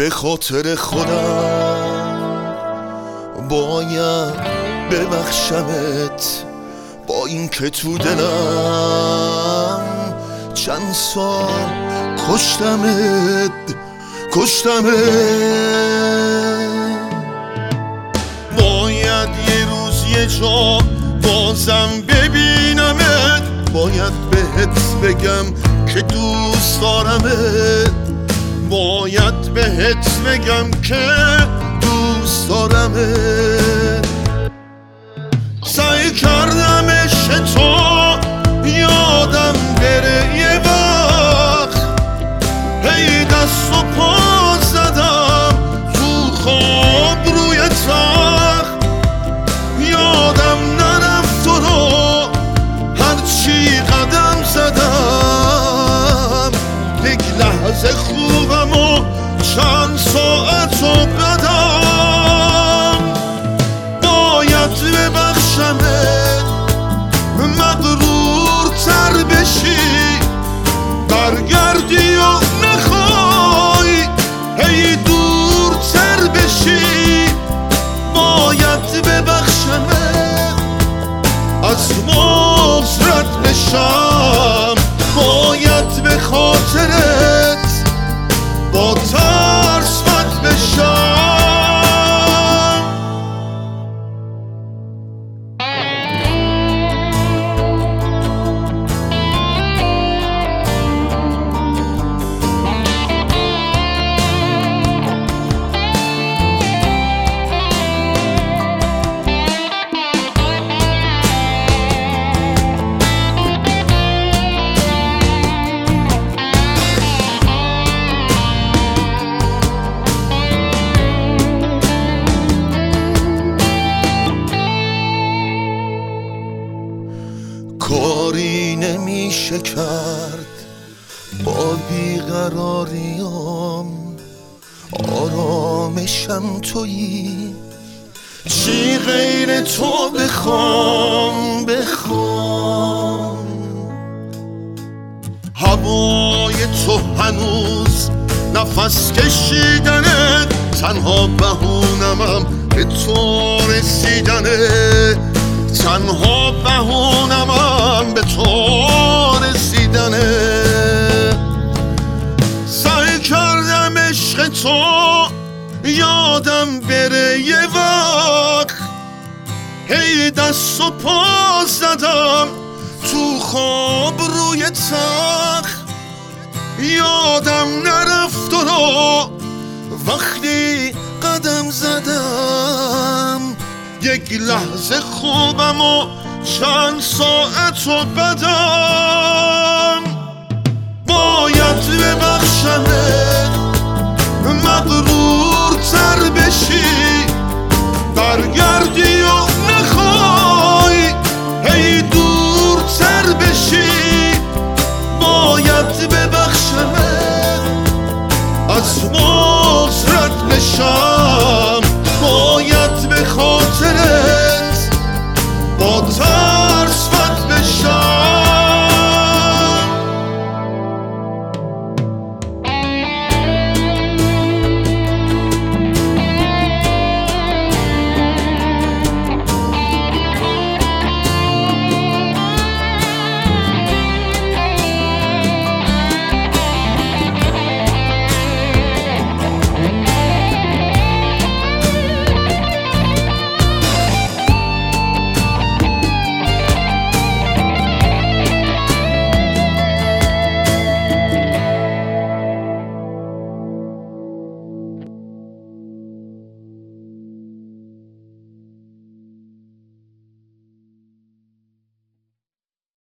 به خاطر خودم باید ببخشمت، با این که تو دلم چند سال کشتمت. باید یه روز یه جا بازم ببینمت، باید بهت بگم که دوست دارمت، باید بهت بگم که دوست دارمت. سعی کردم عشق تو یادم بره یه وقت، هی دست و پا زدم تو خواب روی تخت، یادم نرفت تو رو هرچی قدم زدم، یک لحظه خوبم و چند ساعت و بدم. باید ببخشمت، مغرورتر بشی، برگردی و نخوای هی دورتر بشی. باید ببخشمت، از مزرت بشم، باید به خاطرت با ترس بد بشم. کاری نمیشه کرد با بیقراریام، آرامشم تویی، چی غیر تو بخوام. هوای تو هنوز نفس کشیدنه، تنها بهونمم به تو رسیدنه، تنها بهونمم به تو رسیدنه. سعی کردم عشق تو یادم بره یه وقت، هی دست و پا زدم تو خواب روی تخت، یادم نرفت تو رو وقتی قدم زدم، یک لحظه خوبم و چند ساعت و بدم. باید ببخشمت، مغرورتر بشی، برگردی